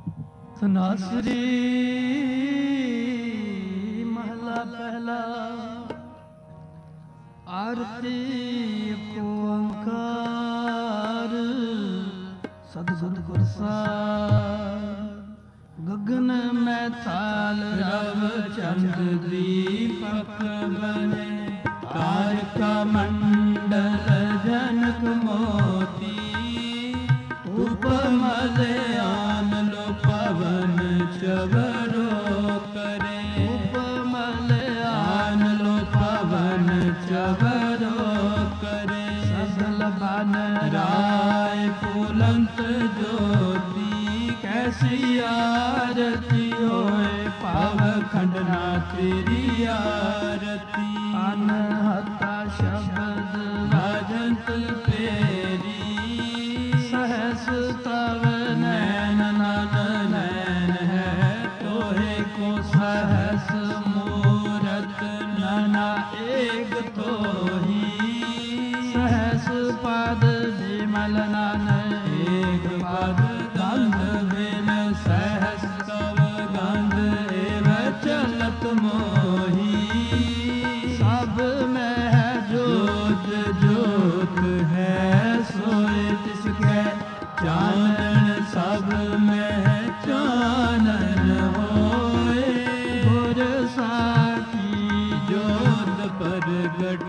ਧਨਾਸਰੀ ਮਹਲਾ ਪਹਿਲਾ। ਆਰਤੀ ਏਕ ਓੰਕਾਰ ਸਤਿਗੁਰ ਪ੍ਰਸਾਦ। ਗਗਨ ਮੈਂ ਥਾਲ ਰਵ ਚੰਦ ਦੀਪਕ ਬਨੇ। ਤਾਰਕਾ ਮੰਡਲ ਜਨਕ ਮੋਤੀ। ਉਪਮਲ ਆਨ ਲੋ ਪਵਨ ਚਵਰੋ ਕਰੇ। ਉਪਮਲ ਆਨ ਲੋ ਪਵਨ ਚਵਰੋ ਕਰੇ। ਸਗਲ ਬਨ ਰਾਏ ਫੁਲੰਤ ਜੋਤੀ। ਕੈਸੀ ਆਰਤੀ ਹੋਏ ਪਾਵ ਖੰਡਨਾ ਤੇਰੀ ਆਰਤੀ। ਅਨਹਤਾ ਸ਼ਬਦ ਭਜੰਤ ਤੇਰੀ। सहस तव नैन नन नैन है। तोहे को सहस मूरत नना एक तोही। सहस पद विमल नन एक पद। गंध बिन सहस तव गंध एव चलत मोही। सब में जोत जोत है सोए तिसके। चानन सब में चानन होए। गुर साखी जोत प्रगट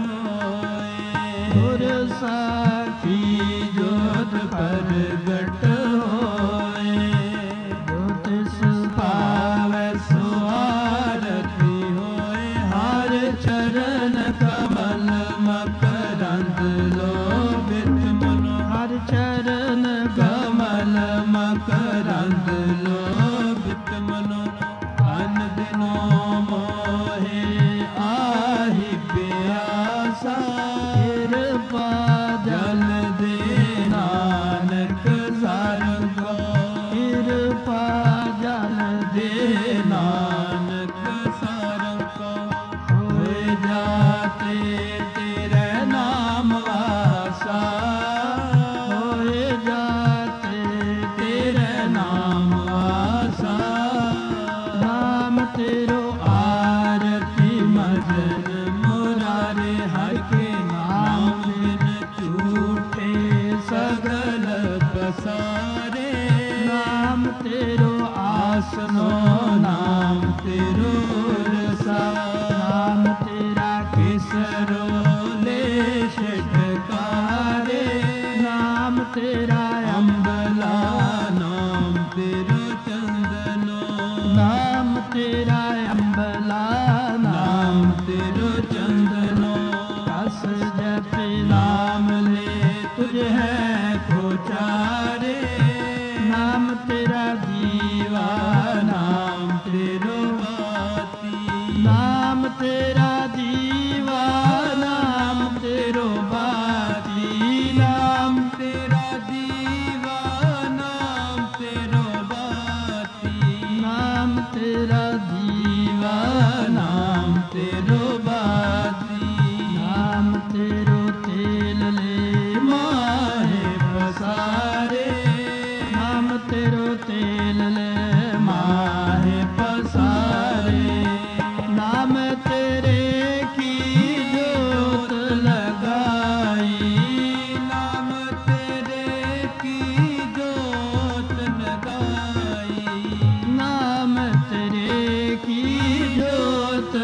होए। गुर साखी जोत प्रगट होए। जो तिस पावै सो आरती होए। हर चरण कमल मकरंद लोभित मनो। हर चरण कमल मकरंद लोभित मनो। अन दिनो मोहे आहि प्यासा। कृपा जल दे नानक सारंगो। कृपा जल दे नानक सारंगो। होए जाते तेरे नाम वासा। होए जाते तेरे नाम वासा। नाम तेरो आरती मदन मुरारे। हर के नाम बिन झूठे सगल पसारे। नाम तेरो आसनो नाम तेरो उरसा। नाम तेरा केसरो लेश ढकारे। नाम तेरा अम्बला नाम तेरो चंदनो। नाम तेरा अम्बला नाम तेरो चंदनो। कस जपे नाम ले तुझ है खोचारे। नाम तेरा दीवा नाम तेरो बाती। नाम तेरा दीवा नाम तेरो बाती। नाम तेरा दीवा नाम तेरो बाती। नाम तेरा दीवा नाम तेरो बाती। नाम तेरो तेल ले माहे पसारे। नाम तेरो तेल ले माहे पसारे। नाम तेरे की जोत लगाई। नाम तेरे की जोत लगाई। नाम तेरे की जोत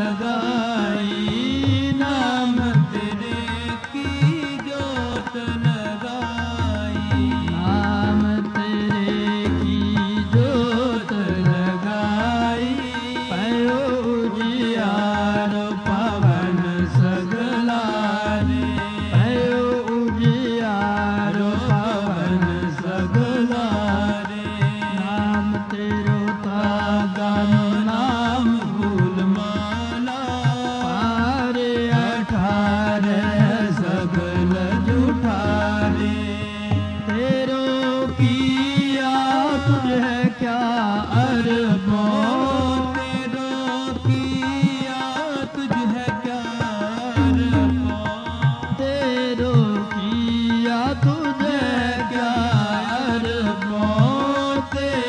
लगाई। नाम तेरे की जोत लगाई। नाम तेरे की जोत लगाई। पयो उजियारो पवन सगलारे। पयो उजियारो पवन सगलारे। नाम तेरो तागन नाम फूल माला। पारे 18 सगल जुठारे। तेरो किया तुझ है क्या अरबो। तेरो किया तुझ है क्या अरबो। तेरो किया तुझ है क्या अरबो। तेरो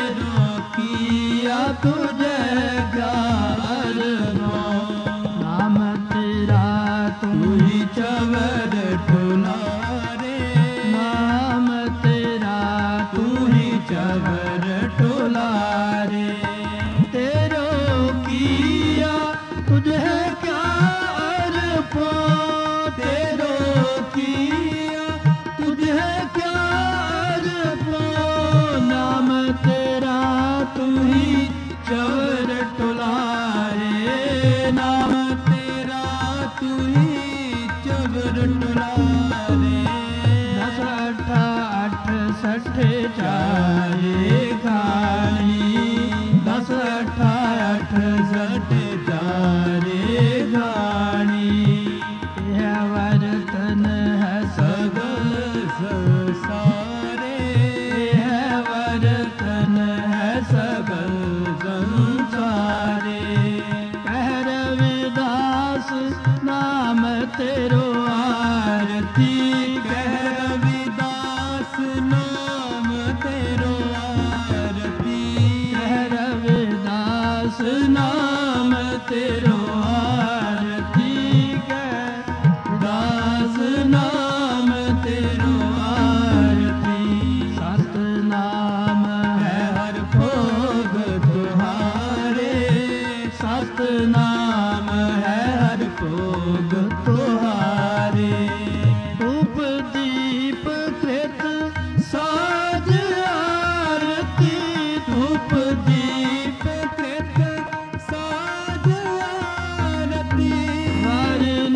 तेरा तू ही चवर टुलारे, नाम तेरा तू ही चवर टुलारे। 10 8 68 चारे खानी, 10 8 68 चारे खानी। यह वर्तन है सगल संसारे, यह वर्तन है सगल संसारे। कह रविदास नाम तेरो आरती, कह रविदास नाम तेरो आरती, कह रविदास नाम तेरो आरती, कह दास नाम तेरो आरती। सतनाम है हर भोग तुहारे, सतनाम है हर भोग तुहारे। धूप दीप कृत साज आरती, धूप दीप कृत साज आरती। वरन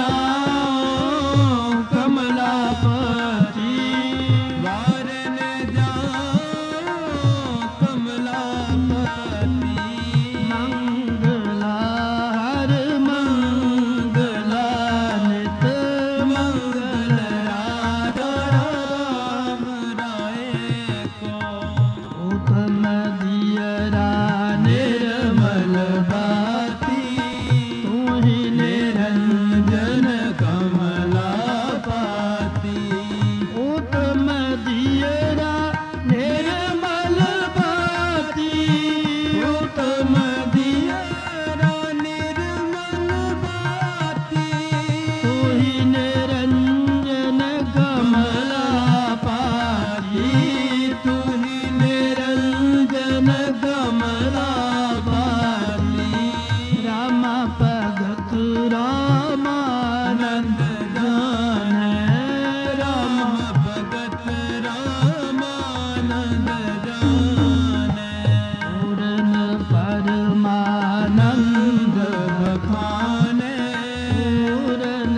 जाओ कमलापति, वरन जाओ कमलापति। मंगला हर मंगला नित मंगल राजा राम राय को। उत्तम दियरा निर्मल बाती, तू ही निरंजन कमलापति। उत्तम दियरा निर्मल बाती, उत्तम दियरा निर्मल बाती। तू ही निरंजन कमलापति, तू ही निरंजन कमलापति। राम भगत रामानंद जान, राम भगत रामानंद जान। पूर्ण परमानंद बखाने, पूर्ण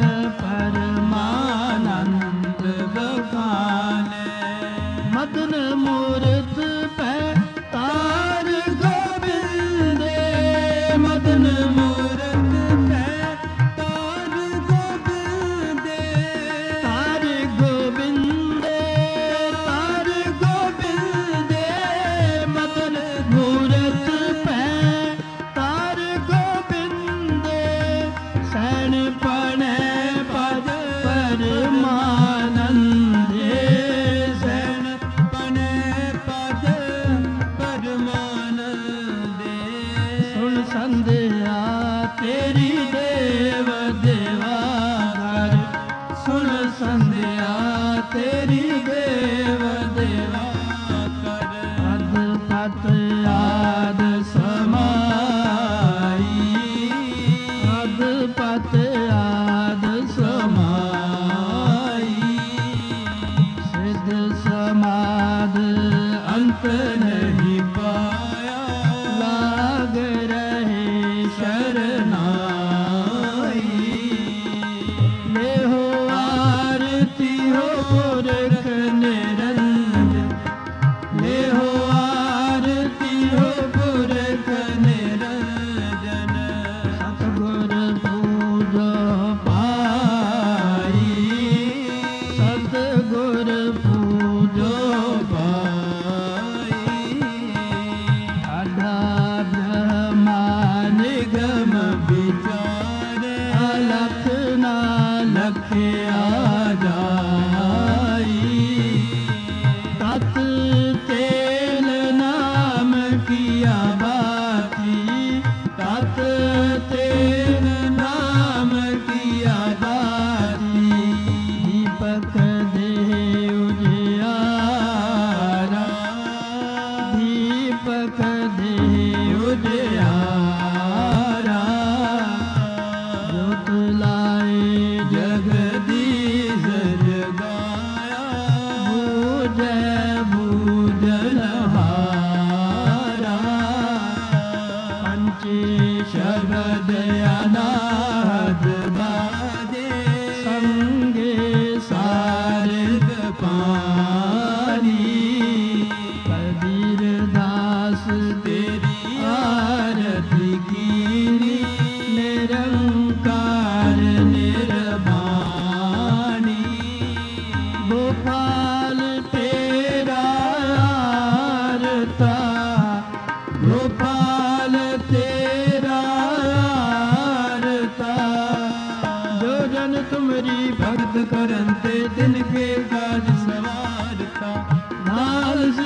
परमानंद बखाने। मदन मूरत पे तार गोबिंदे, मदन मूरत पे तार गोबिंदे। तार गोबिंदे, तार गोबिंदे। मदन मूरत पे तार गोबिंदे। सैन पणे पद परमानंदे, सैन पणे पद परमानंदे। सुन संध्या तेरी देव देवा घर, सुन संध्या तेरी देव देवा कर। पद पत आद समाई, पद पत आद समाई। सिद्ध समाध अंत नहीं पाया, लाग रहे शरनाई। ले हो आरती हो पुरख निरंजन, ले हो आरती हो पुरख निरंजन। सतगुर पूजो पाई, सतगुर पूजो पाई।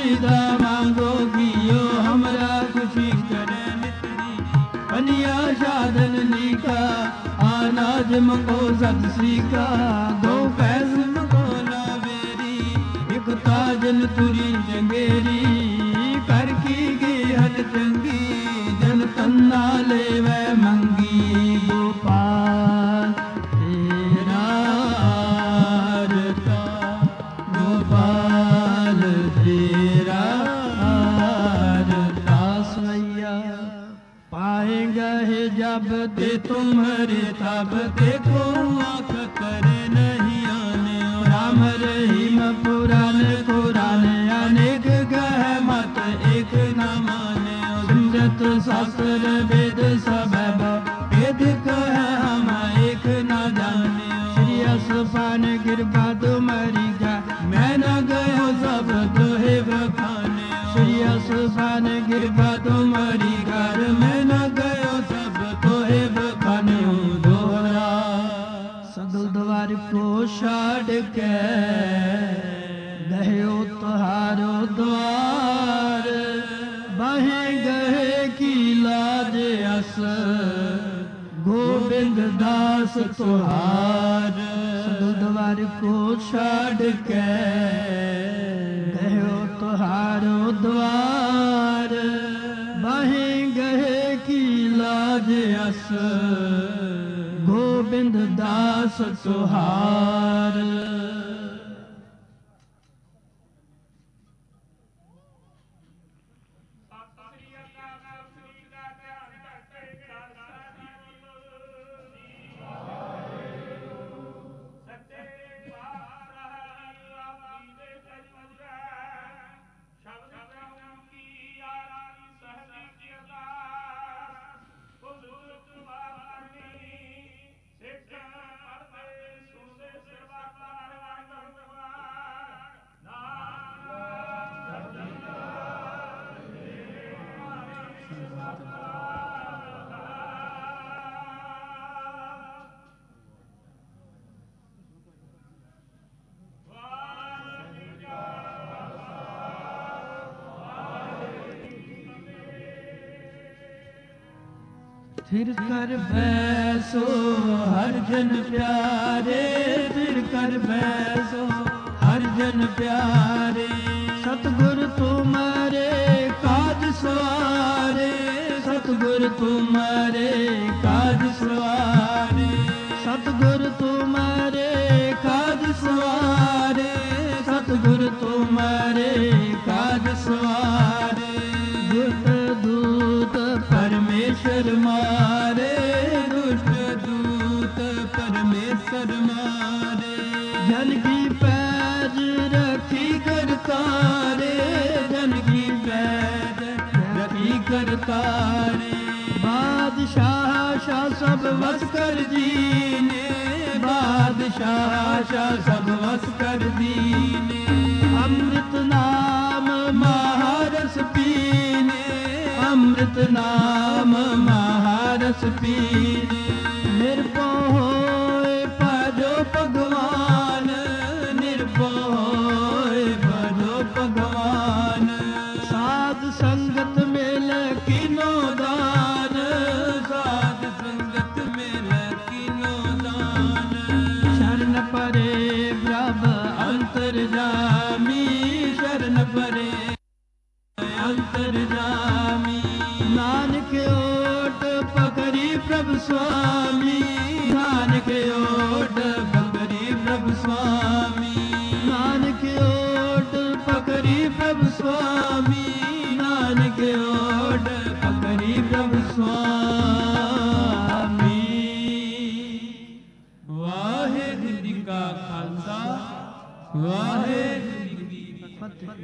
सीधा मांगो कियो हमरा खुशी करे नितरी कन्या साधन नीका अनाज मंगो सत श्रीका गौ पैस मंगो लावेरी एक ताजन तुरी जंगेरी कर की गेहन चंगी जन तन्ना लेवे मंगी गोपाल तेरा आरता गोपाल तेरा आरता सैया पाएंगे जब ते तुम्हारे तब देखो आँख करे नहीं आने राम रहीम पुराण कुरान अनेक गह मत एक न माने सिमरत शास्त्र वेद सब वेद कह हम एक न जाने श्री असफान गिरबा तुम्हारी गा मैं न गयो सब दोहे बखाने श्री असफान गिरबा तुम्हारी घर मैं न गयो सब दोहे बखाने दोहरा सगल द्वार को छाड़ के गयो तुहारो द्वार बाहे गहे की लाज अस गोविंद दास तुहार सगल द्वार को छाड़ के गयो तुहारो द्वार बाहे गहे की लाज अस गोविंद दास तुहार फिर कर बैसो हर जन प्यारे फिर कर बैसो हर जन प्यारे सतगुर तुम्हारे काज सवारे सतगुर तुम्हारे काज सवारे सतगुर तुम्हारे काज सवारे सतगुर तुम्हारे काज सवारे दुष्ट दूत परमेश्वर मारे दुष्ट दूत परमेश्वर मारे जन की पैज रखी करतारे जन की पैज रखी करतारे बादशाह शाह सब वस कर दीने बादशाह शाह सब वस कर दीने अमृत नाम महारस पीने अमृत नाम महारस पीने निर्भय होए भजो भगवान निर्भय होए भजो भगवान साध संगत मेल किनो दान साध संगत मेल किनो दान शरण परे प्रभ अंतर्जामी शरण परे अंतर्जामी नानक ओट पकड़ी प्रभु स्वामी नानक ओट पकड़ी प्रभु स्वामी नानक ओट पकड़ी प्रभु स्वामी नानक ओट पकड़ी प्रभु स्वामी वाहेगुरु जी का खालसा वाहेगुरु जी की फतेह।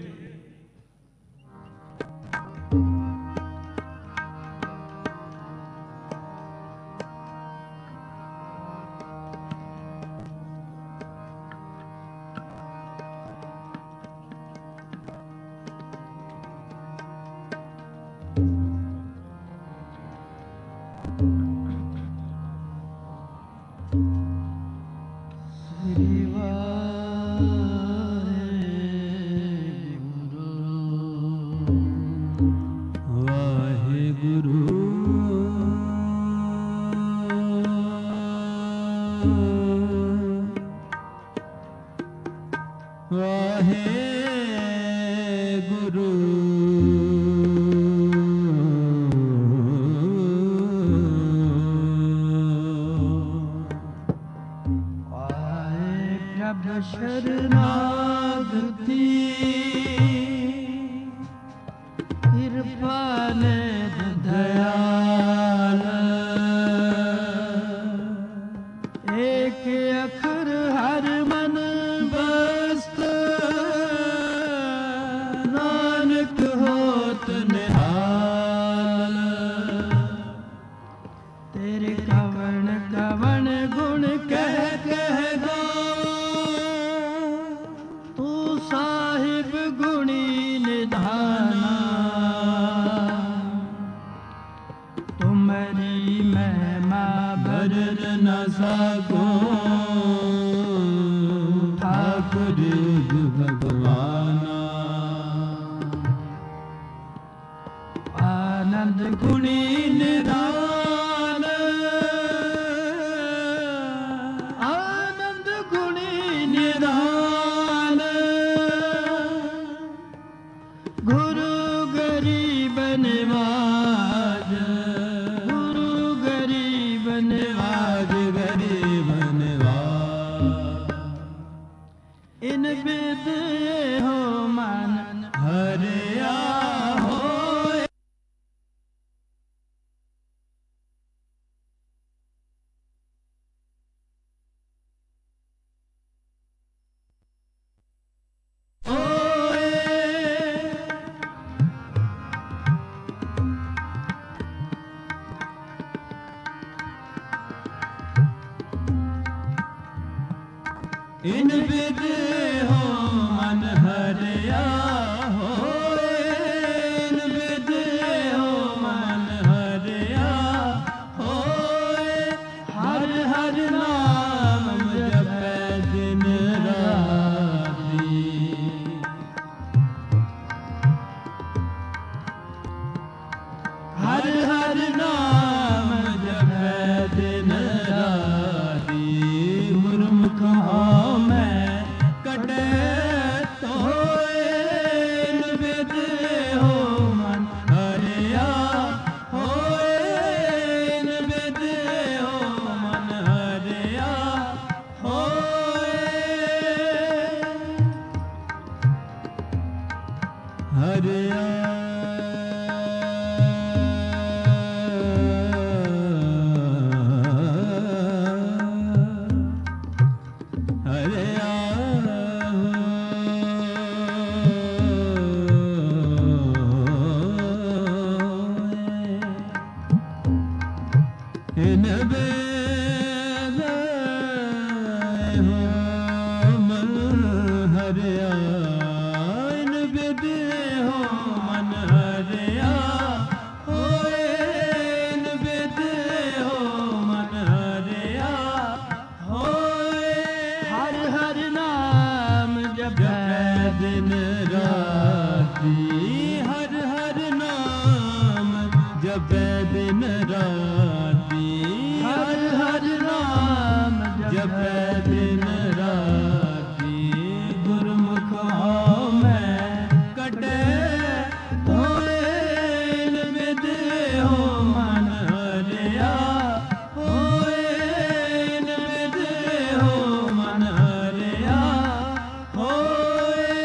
शरणागति कृपाल दयाल एक अखर हर मन बस्त नानक होत निहाल तेरे कवण कवण गुण कह कह गा तू साहिब गुणी निधाना तुम्हारी महिमा भरन न सको ठाकुर भगवाना आनंद गुणी निधान आनंद गुणी निधान गुरु गरीब निवाज गुरु गरीब निवाज गरीब निवाज इन बिद हो मन हरिया हो इन बिद हो मन हरिया होए इन बिद हो मन हरिया होए हर हर नाम जपै दिन राती हर हर नाम जपै दिन राती गुरमुख मैं कटे तोए निवेद हो मन हरिया होए निवेद हो मन हरिया होए हरिया इन बेद हो मन हरिया इन बेद हो मन हरिया होए इन बेद हो मन हरिया होए हर हर नाम जपै दिन राती हर हर नाम जपै दिन राती हर हर नाम जपै दिन राती गुरमुख मैं कटे होए निवेद हो मन हरिया होए निवेद हो मन हरिया होए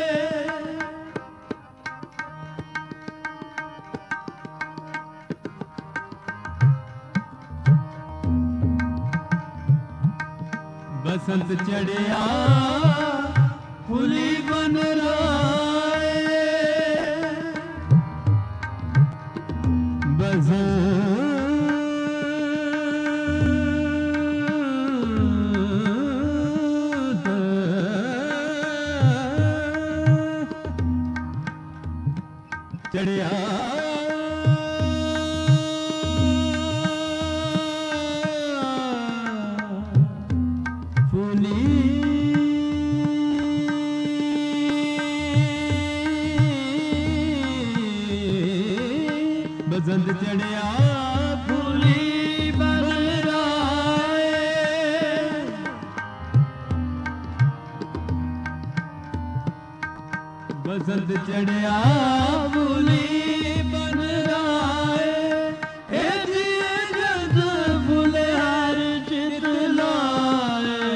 बसंत चढ़िया फुली बन राए बसंत चढ़िया बसंत चढ़िया फूली बन राए बसंत चढ़िया फूली बन राए हे जिए जद फूले हर चित लाए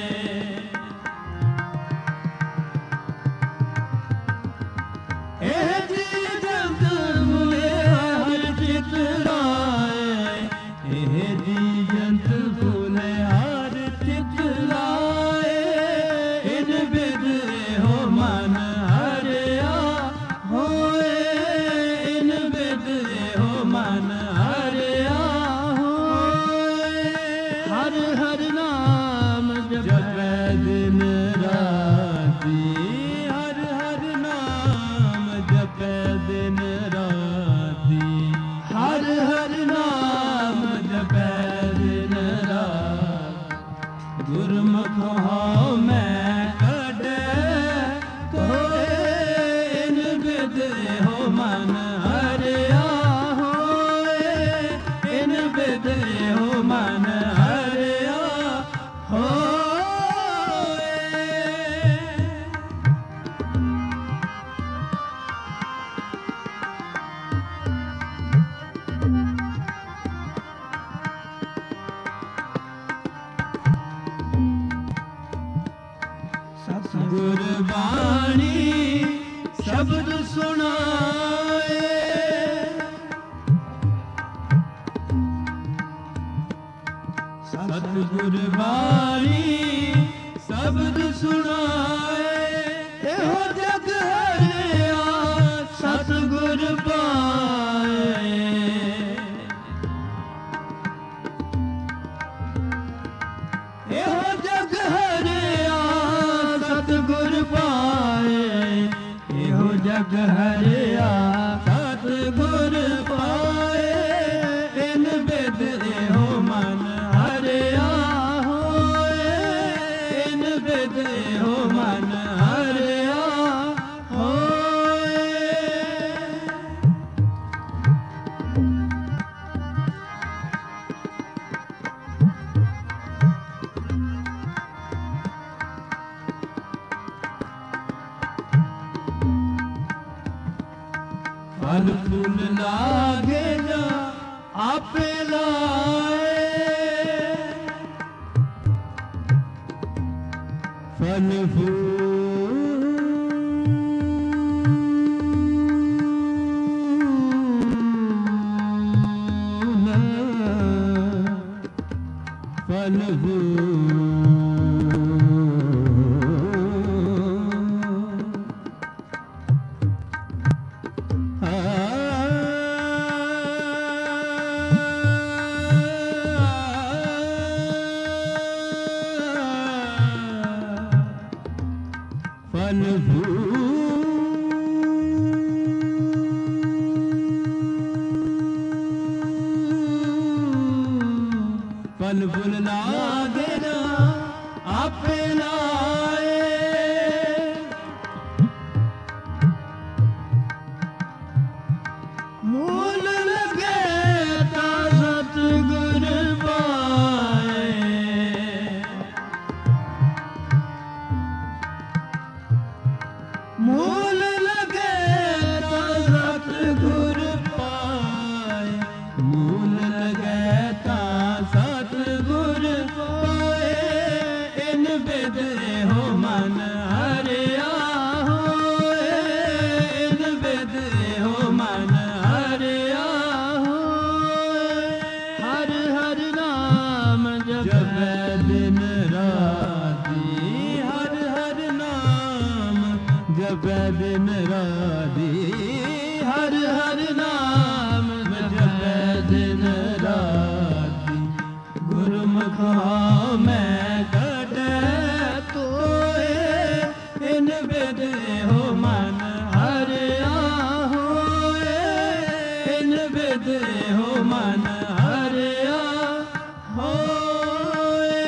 हे जिए जद फूले हर चित लाए हे जी जंत फूले हर चित लाए इन बिद हो मन हरिया होए इन बिद हो मन हरिया होए हर हर नाम जपै दिन राती हर हर नाम जपै दिन राती हर हर नाम जपै दिन रात गुरमुख हो मैं कढे कोए इन बिद हो मन हरिया होए इन बिद हो मन हरिया होए गुरबाणी शब्द सुनाए सतगुर बाणी शब्द सुनाए एहो जग हरिया सतगुर पाए एहो जग हरिया सतगुर पाए एहो जग हरिया सतगुर पाए इन बिद एहो मन हरिया होए इन बिद एहो मन हरिया होए फल फूल लागे जा आपे लाए फल फूल फल फल फल फूल लागे ना आपे लाए मूल लगे ता सतगुर पाए मूल लगे ता सतगुर पाए मूल लगे ता सतगुर पाए इन बिद हो मन हरिया होए इन बिद हो मन हरिया होए हर हर नाम जपै दिन राती हर हर नाम जपै दिन राती हर हर नाम जपै दिन राती गुरमुख मैं कढे तोए इन बिद हो मन हरिया होए इन बिद हो मन हरिया होए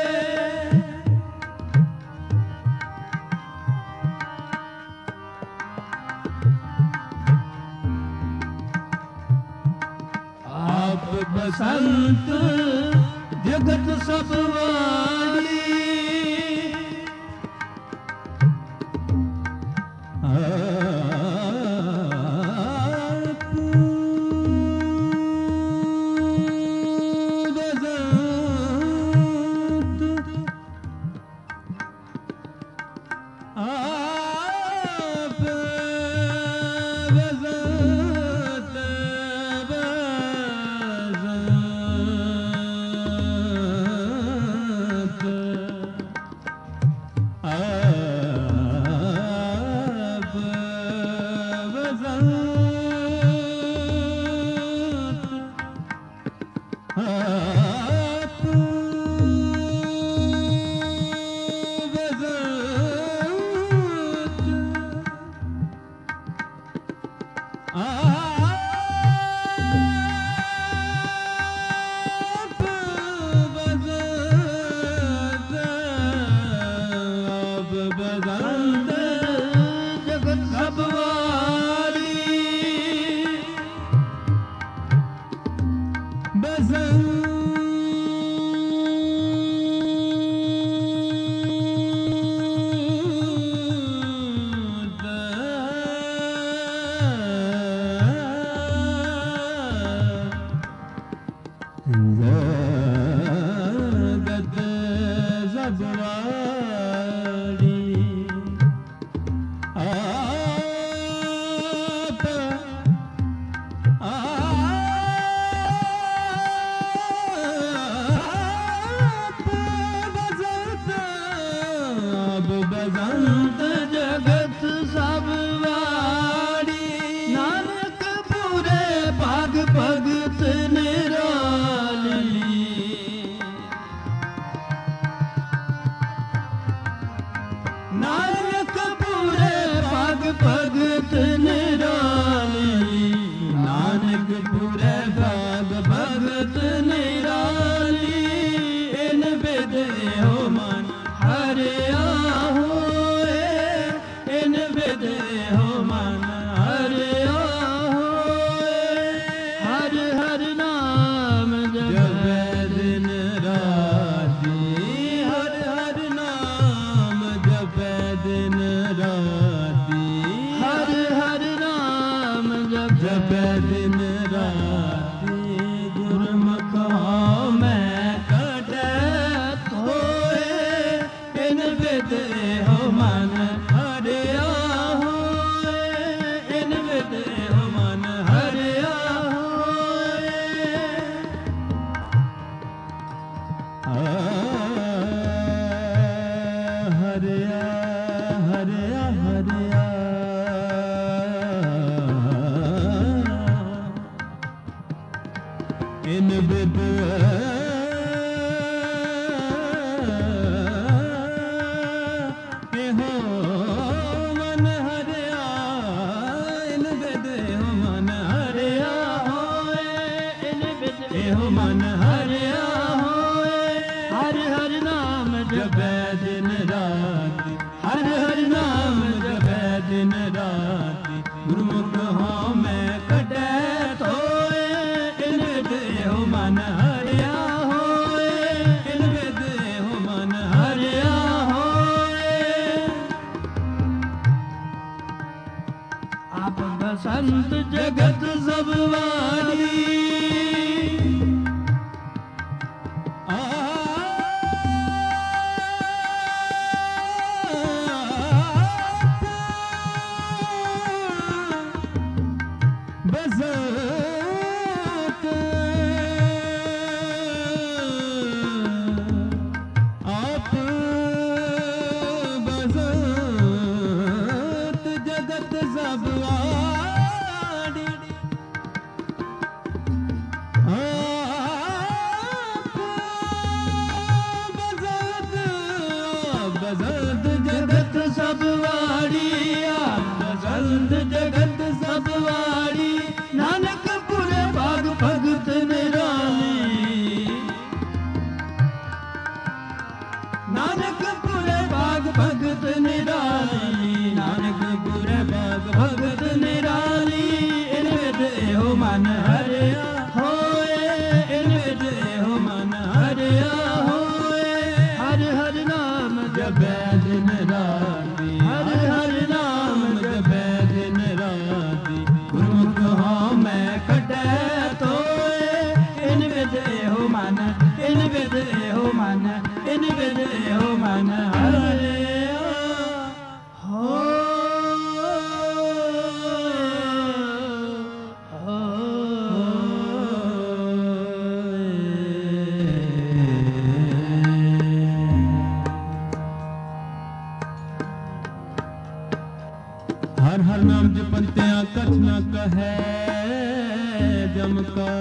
आप बसंत जगत सब वाली संत जगत सब वाली हर हर नाम जपंत्या कछ न कहे जम का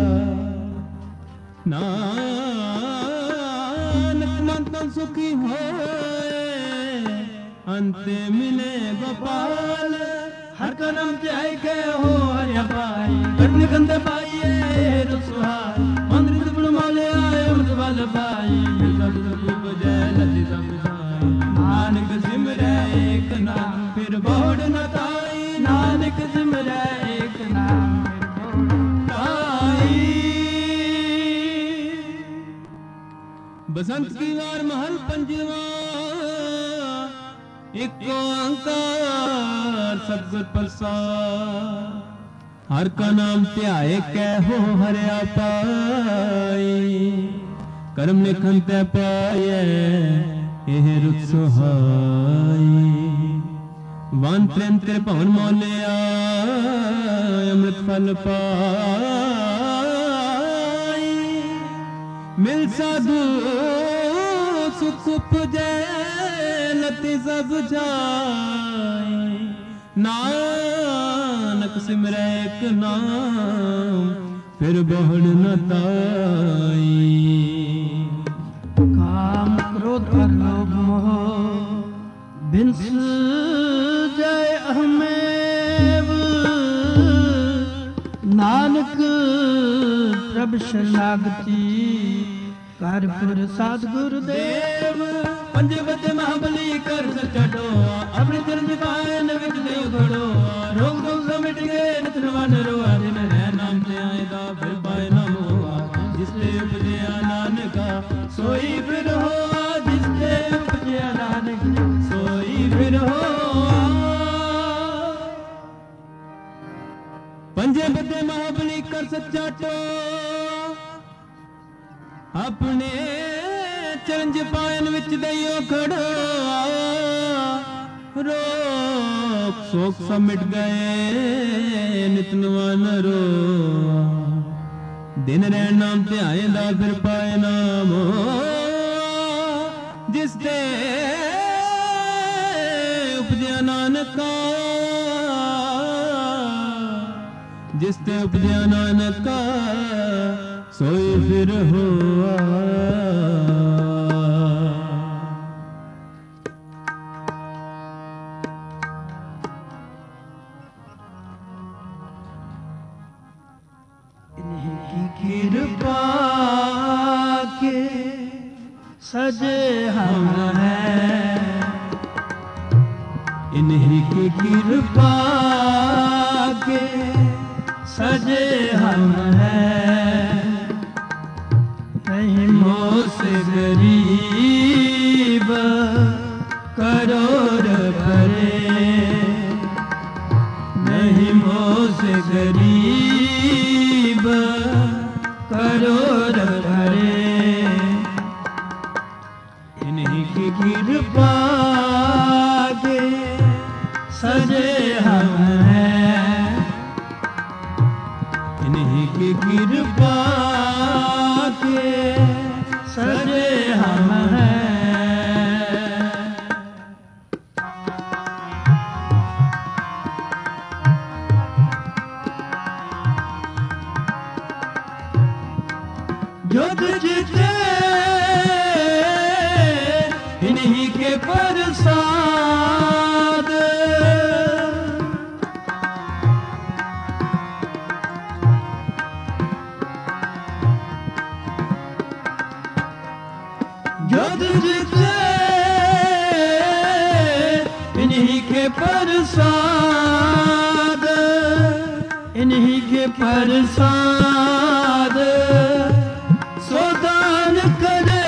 नानक मन तन सुखी होए अंते मिले गोपाल हर का नाम ध्याय के हो हरिया पाई करने गंदे पाइए रसुहाई मंदिर गुण माले आए अमृत वाल पाई सब सब जय लजी सब जाई नानक सिमरै एक नाम फिर बोड़ न ताई नानक सिमरै एक नाम फिर बोड़ ताई। बसंत की वार महल पंजवा एक ओंकार सतगुर प्रसाद हर का नाम ध्याए कै हो हरिया पाई कर्म लिखन तै पाए एह रुत सुहाई वन त्रिंत्र भवन मोलिया अमृत फल पाई मिल साधु सुख उपजै लति सब जाई नानक सिमरै एक नाम फिर बहुड़ न ताई। काम क्रोध और लोभ मोह बिंस जय अहमेव नानक प्रभ शरणागति कारपुर सतगुरु देव पंजे बजे महाबली कर सचटो अपने चरण पायन विच देव घड़ो रोग रोग समिट गए नित नवन रोआ जिन रह नाम ते आएगा फिर पाए न मोआ जिसते उपजया नानका सोई फिर होआ जिसते उपजया नानक सोई फिर होआ। पंजे बजे महाबली कर सचाटो अपने चरण पायन विच दइयो खड़ो रोग शोक समिट गए नित नवन रो दिन रैन नाम ध्याएंदा फिर पाए नाम जिसते उपजया नानका जिसते उपजया नानका सोई फिर होआ। कृपा के सजे हम हैं इन्हीं की कृपा के सजे हम हैं नहीं मोह से गरीब करोड़ भरे नहीं मोह से गरीब करोड़ भरे इन्हीं की कृपा के सजे हम हैं इन्हीं की कृपा के सजे हम हैं। युद्ध जीते इन्हीं के प्रसाद युद्ध जीते इन्हीं के प्रसाद इन्हीं के प्रसाद सोदान करे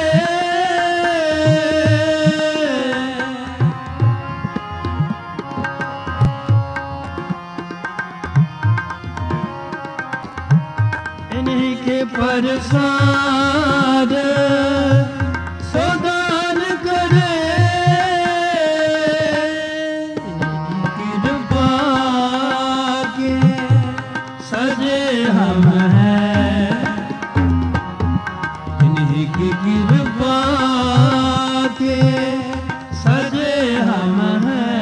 इन्हीं के प्रसाद सोदान करे इन्हीं की कृपा के सजे हम हैं इन्हीं की कृपा के सजे हम हैं।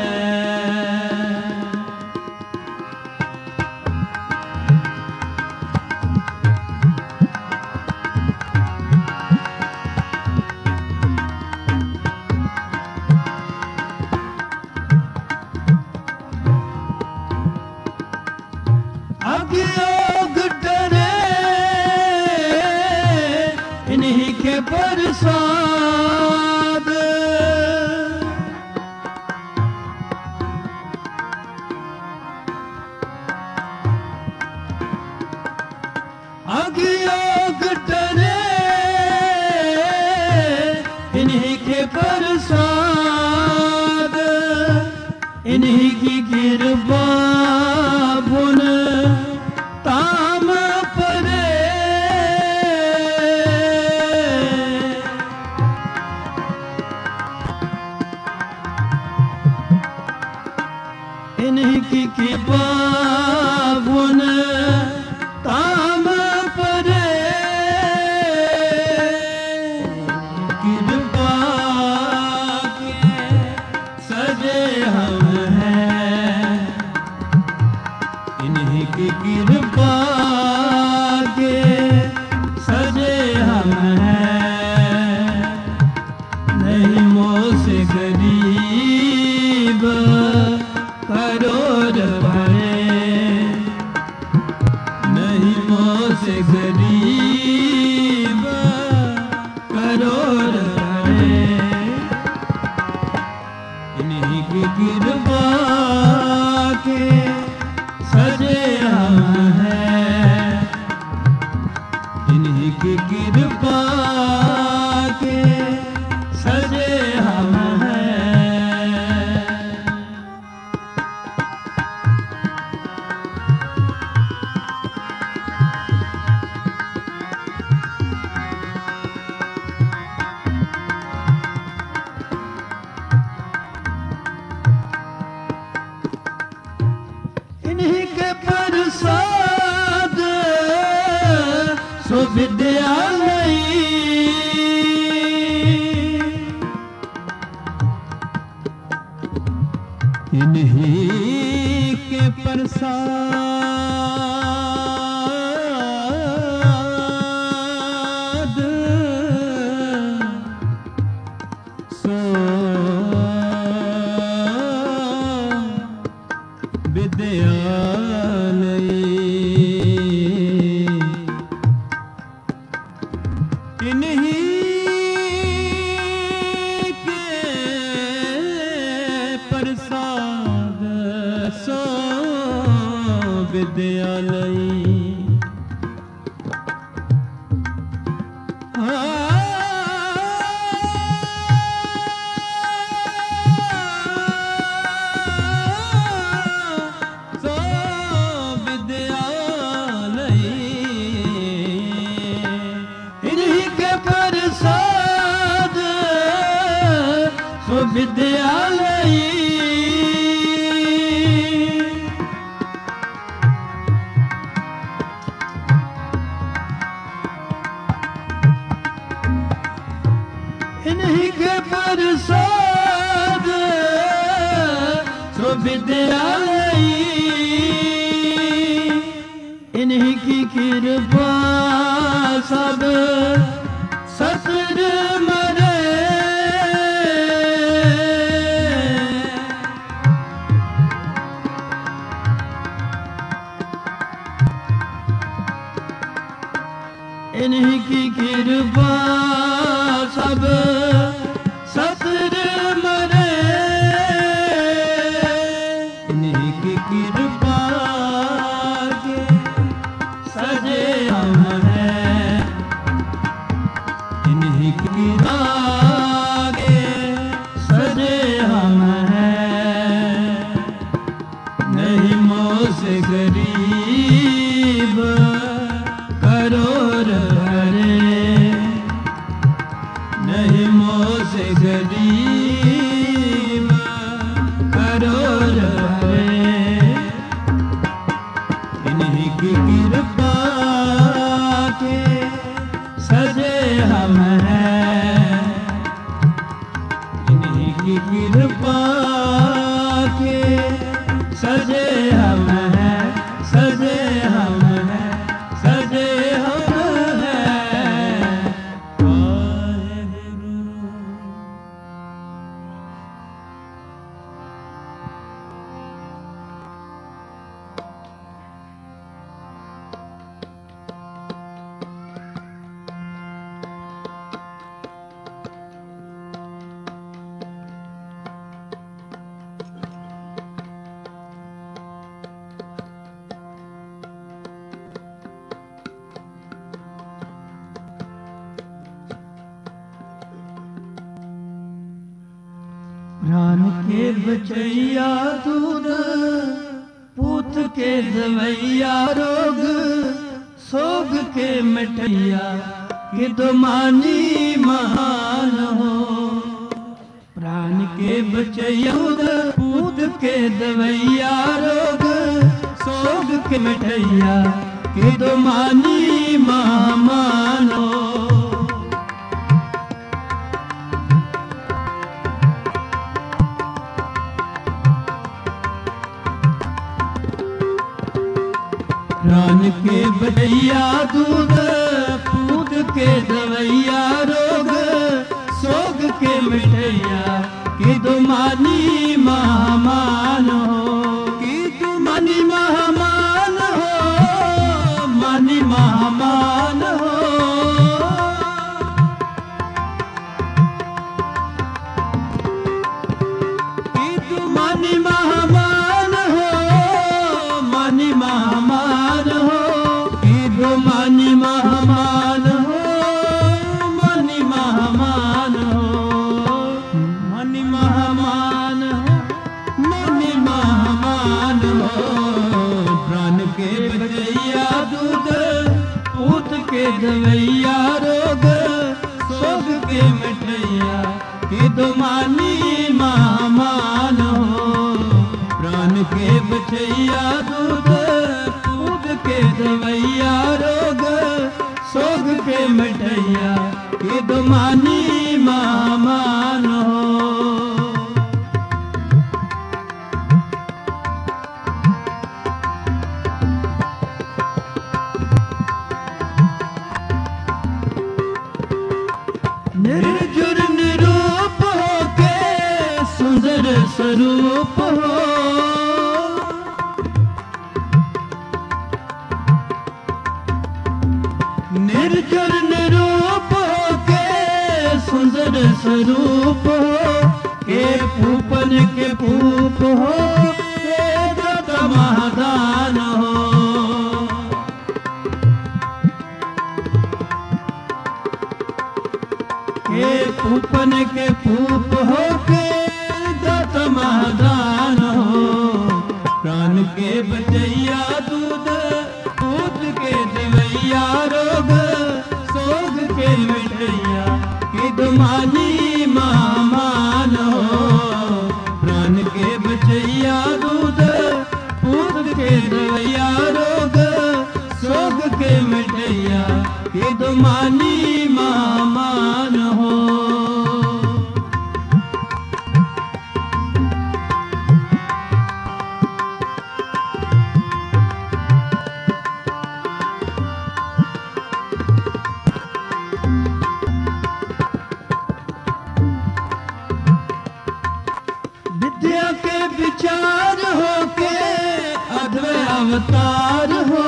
अज्ञयोग डरे इन्हीं के प्रसाद। अज्ञयोग डरे इन्हीं के प्रसाद, इन्हीं की कृपा पुन ताम परे। इन्हीं की कृपा पुन ताम परे। कृपा के सजे हम हैं, इन्हीं की कृपा के सजे हम हैं। नहीं मोह से गरीब करोड़ भरे, नहीं मोह से गरीब करोड़ भरे। इन्हीं की कृपा के सजे हम हैं, इन्हीं की कृपा के सजे हम हैं। इन्हीं के प्रसाद सो विद्यालयी, इन्हीं के प्रसाद सो विद्यालयी। इन्हीं के प्रसाद सो विद्यालयी। सो विद्यालयी। इन्हीं के प्रसाद सो विद्यालयी। इन्हीं के प्रसाद सो विद्यालयी। इन्हीं की कृपा सब ससुर मरे। इन्हीं की कृपा सब ससुर मरे। इन्हीं की कृपा के सजे हम हैं, इन्हीं की कृपा के सजे हम हैं। नहीं मोह से गरीब करोड़ भरे, नहीं मोह से गरीब करोड़ भरे। इन्हीं की कृपा के सजे हम हैं, इन्हीं की कृपा के सजे हम हैं, सजे हम हैं, सजे हम हैं। वाहेगुरु। के बचैया दूध पूत के दवैया रोग सोग के मिठैया कि दुमानी महान हो। प्राण के बचैया पूत के दवैया रोग सोग के मिठैया कि दुमानी महान हो। प्राण के बचैया दूध पूत के दवैया रोग सोग के मिठैया कि दुमानी महामान हो। कि दुमानी महामान हो, मानी महामान हो। कि दुमानी महामान हो, मानी महामान हो। मानी महामान हो, मानी महामान हो। मानी महामान हो, मानी महामान हो। प्राण के बचैया दूध पूत के दवैया रोग सोग के मिठैया कि दुमानी महामान हो। प्राण के बचैया दूध के दवैया रोग सोग के मिठैया कि दुमानी महामान हो। निर्जुर निरूप हो के सुंदर स्वरूप हो। निर्जुर निरूप हो के सुंदर स्वरूप हो। के पूपन के पूप हो के दत्त महादान हो। के पूपन के पूप हो के दत्त महादान हो। प्राण के बचैया दूध पूत के दवैया रोग सोग के मिठैया कि दुमानी महामान हो। प्राण के बचैया दूध पूत के दवैया रोग सोग के मिठैया कि दुमानी महामान हो। विद्या के विचार हो के अद्वै अवतार हो।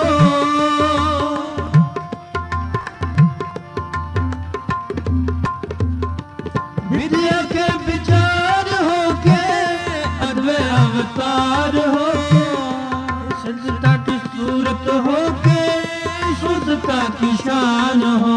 विद्या के विचार हो के अद्वै अवतार हो। शुद्धता की सूरत हो के शुद्धता की शान हो।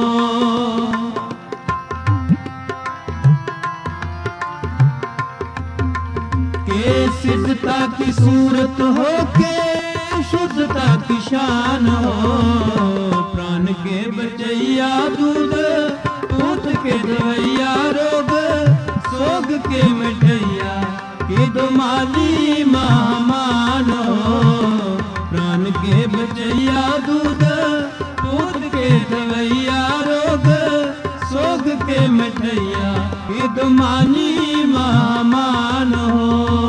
सिद्धता की सूरत हो के शुद्धता की शान हो। प्राण के बचैया दूध पूत के दवैया रोग सोग के मिठैया कि दुमानी महामान हो। प्राण के बचैया दूध पूत के दवैया रोग सोग के मिठैया कि दुमानी महामान हो।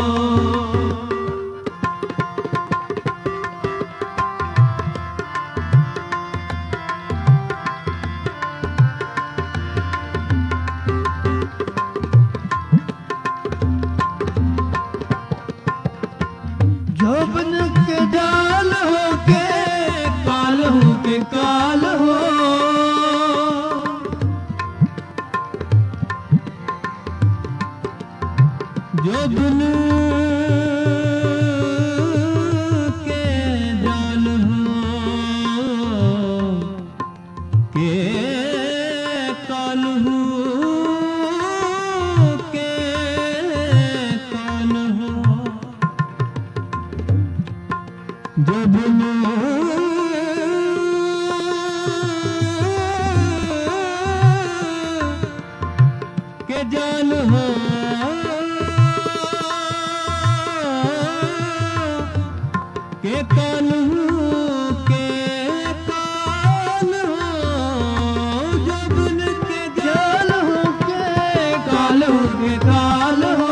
जोबन के डाल हो के काल हो के काल हो। जोबन के काल हो,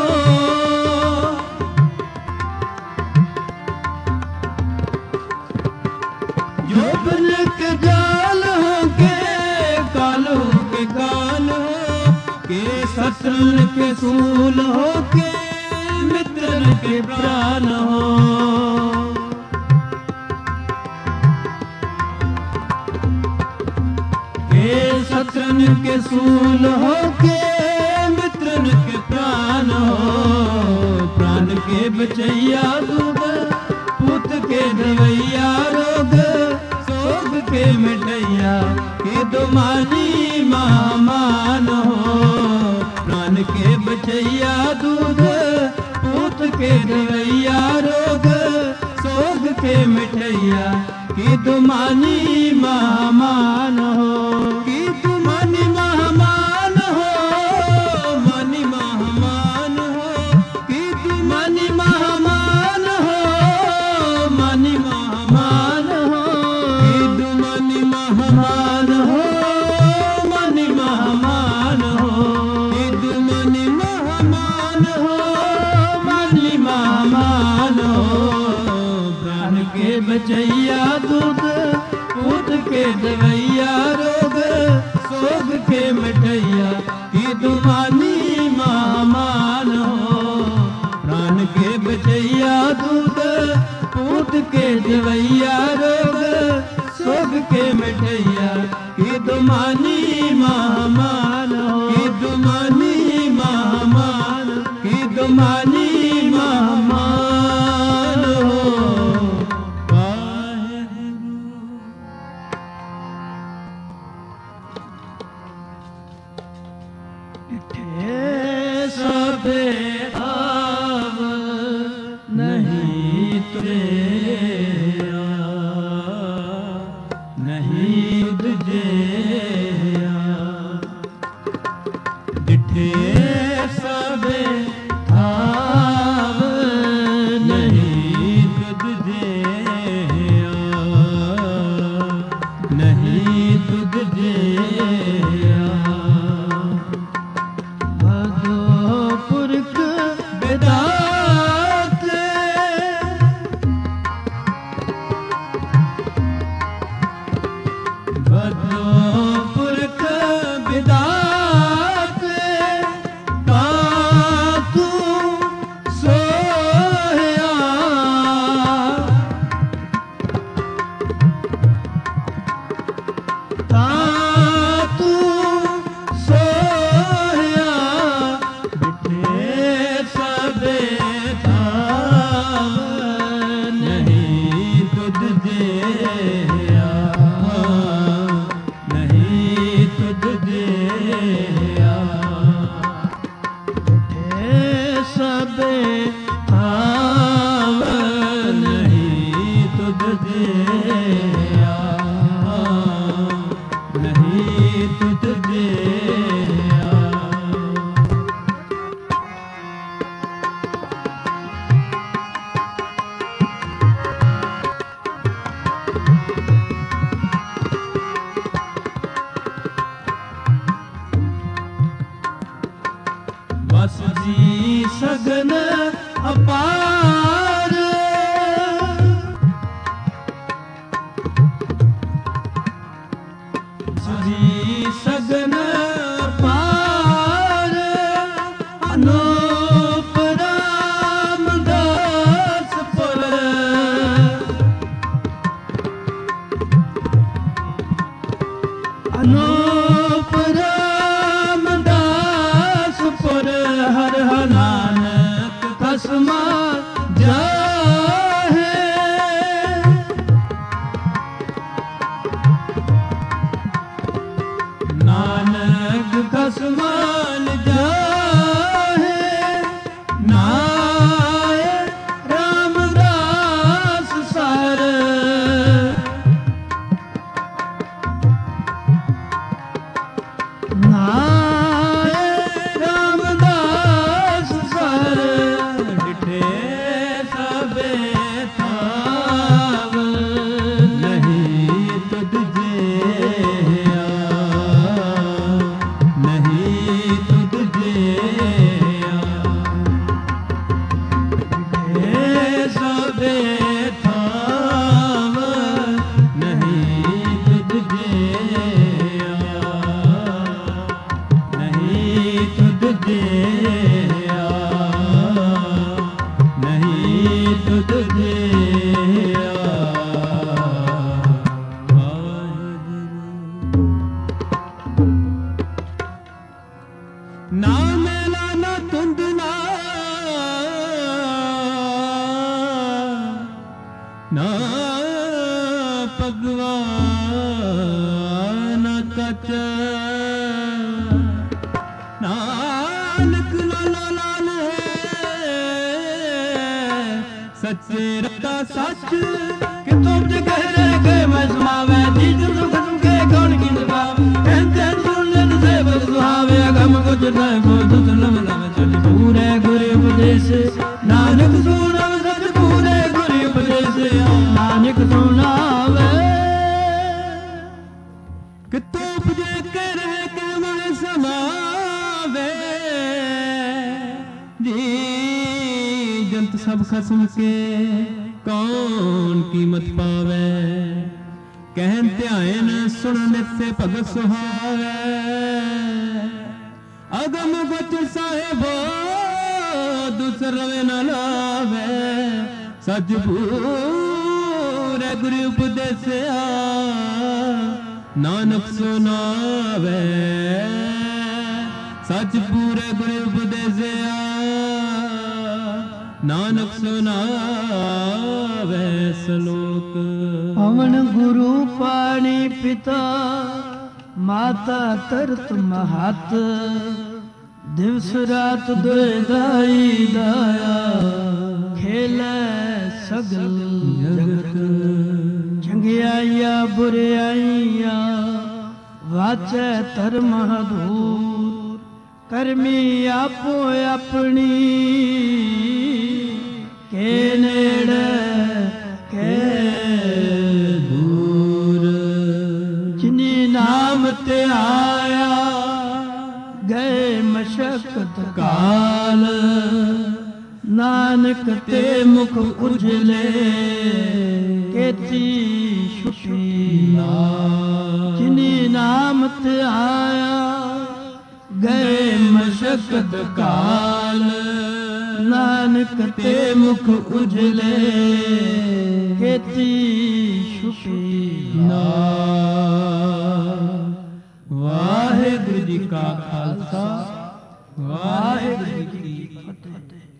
जोबन के जाल हो के काल हो के काल हो के शत्रु के सूल हो के मित्र के प्राण हो। शत्रु के सूल हो के मित्रन के प्राण हो। प्राण के बचैया दूध पूत के दवैया रोग सोग के मिटैया के दुमानी महामान हो। प्राण के बचैया दूध पूत के दवैया रोग सोग के मिटैया की दुमानी महामान हो। की दुमानी महामान हो, मानी महामान हो। की दुमानी महामान हो, मानी महामान हो। की दुमानी महामान हो, मानी महामान हो। की दुमानी महामान हो, मानी महामान हो। प्राण के बचैया दूध पूत के दवैया रोग सोग के मिटैया की दुमानी महामान हो। प्राण के बचैया दूध पूत के दवैया रोग सोग के मिटैया की दुमानी महामान हो। की दुमानी महामान, की दुमानी महामान हो। सबे आव नहीं तेरा, नहीं तुझे डिठे सबे आव नहीं तुझे, नहीं तुझे पुरख बेदात बदो पुरख बेदात ताकू सोया ताकू बस जी सगन अपार जी सगन अपार अनूप रामदास पुर अनूप हर नानक कसमा जाहे ਭਗਵਾਨ ਕਚ ਨਾਨਕ ਲਾਲਾ ਲਾਲ ਹੈ ਸੱਚੇ ਰਤਾ ਸੱਚ ਕਿ ਤੁਮ ਜਗਹ ਰਹਿ ਗਏ ਮੈਂ ਸਮਾਵੇ ਜੀ ਸੁਖ ਸੁਖੇ ਕੌਣ ਕੀ ਸਮਾਵੇ ਕਹਿੰਦੇ ਸੁਣਨ ਸੇਵਕ ਸੁਹਾਵੇ ਅਗਮ ਕੁਝ ਨਾ ਬੋਧ ਸੁਨਮ ਲਵ ਚਲ ਪੂਰੇ ਗੁਰ ਉਪਦੇਸ਼ ਨਾਨਕ ਸੁਣਾਵੇ ਸਚ ਪੂਰੇ ਗੁਰ ਉਪਦੇਸ਼ ਨਾਨਕ ਸੁਣਾਵੇ ਕਿ ਤੂੰ ਪੁਜੇ ਕੇ ਰਹਿ ਕੇ ਮੈਂ ਸਮਾਵੇ ਜੀ ਜੰਤ ਸਭ ਖਸਮ ਕੇ ਕੌਣ ਕੀਮਤ ਪਾਵੇ ਕਹਿਨ ਧਿਆਨ ਸੁਣ ਨਿਸੇ ਭਗਤ ਸੁਹਾਵੇ ਅਗਮ ਗੁਚ ਸਾਹਿਬੋ ਦੂਸਰ ਰਵੇ ਨ ਲਾਵੇ ਸਚ ਪੂਰੇ ਗੁਰੂ ਉਪਦੇਸਿਆ ਨਾਨਕ ਸੁਨਾਵੇ ਸਚ ਪੂਰੇ ਗੁਰੂ ਉਪਦੇਸਿਆ ਨਾਨਕ ਸੁਨਾਵੇ ਸਲੋਕ ਪਵਨ ਗੁਰੂ ਪਾਣੀ ਪਿਤਾ ਮਾਤਾ ਤਰਤ ਮਹਤ ਦਿਵਸ ਰਾਤ ਦੁਇ ਦਾਈ ਦਾਇਆ ਖੇਲੇ ਸਗਲ ਜਗਤ ਚੰਗਿਆਈਆਂ ਬੁਰਿਆਈਆਂ ਵਾਚੈ ਧਰਮ ਹਦੂਰ ਕਰਮੀ ਆਪੋ ਆਪਣੀ ਕੇ ਨੇੜੇ ਕੇ ਦੂਰ ਜਿਨੀ ਨਾਮ ਤੇ ਆਇਆ ਗਏ ਮਸ਼ਕਤ ਕਾਲ ਨਾਨਕ ਤੇ ਮੁਖ ਉਜਲੇ ਕੇਤੀ ਛੁਟੀ ਨਾਮ ਜਿਨੀ ਨਾਮ ਤੇ ਆਇਆ ਗਏ ਮਸ਼ਕਤ ਕਾਲ ਨਾਨਕ ਤੇ ਮੁਖ ਉਜਲੇ ਕੇਤੀ ਛੁਟੀ ਨਾਮ ਵਾਹਿਗੁਰੂ ਜੀ ਕਾ ਖਾਲਸਾ ਵਾਹਿਗੁਰੂ ਜੀ ਕੀ ਫਤਿਹ।